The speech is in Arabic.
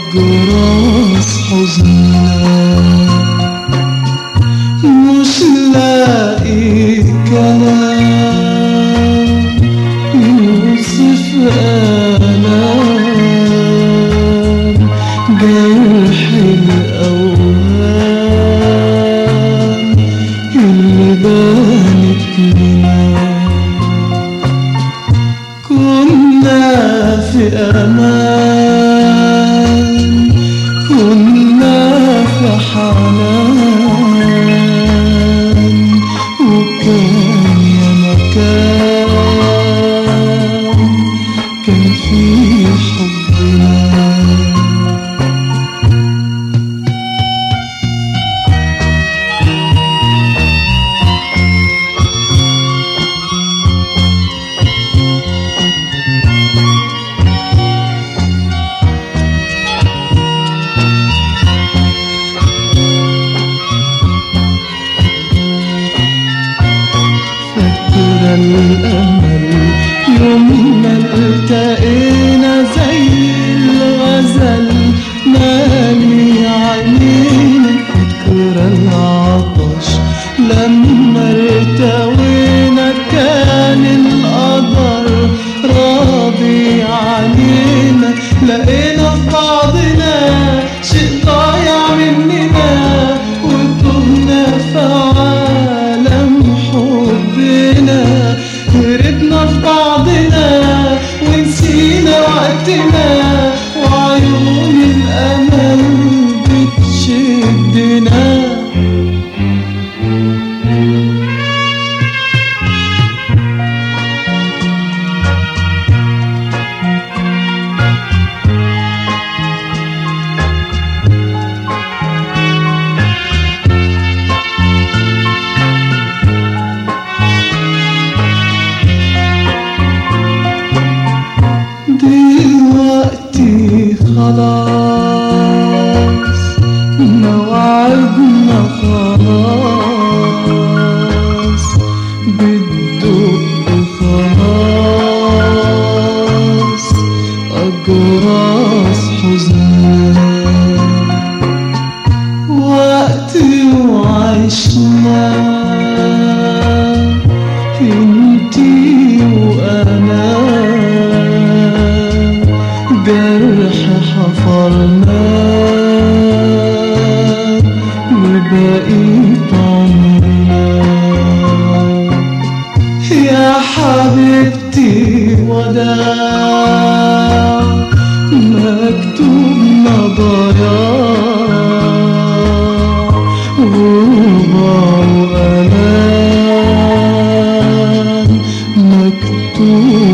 أجراس حزننا، مش لاقي كلام يوصف آلام جرح الأوهام اللي بانت لنا. كنا في أمان، كنا في حنان، وكان يا مكان كان في حبنا. الأمل يوم ما التقينا زي الغزل مالي عينينا. فاكرة العطش لما ارتوينا، كان القدر راضي علينا. لقينا في بعضنا شيء ضايع مننا، وتهنا في عالم حبنا. هربنا في بعضنا ونسينا وقتنا، وعيون الأمل بتشدنا. دلوقتي خلاص موعدنا خلاص، بتدق خلاص أجراس حزننا. وقت وعشنا انتي وأنا، جرح حفرناه وبقيت عمرنا. يا حبيبتي وداع، مكتوبنا ضياع، غربة وألام مكتوب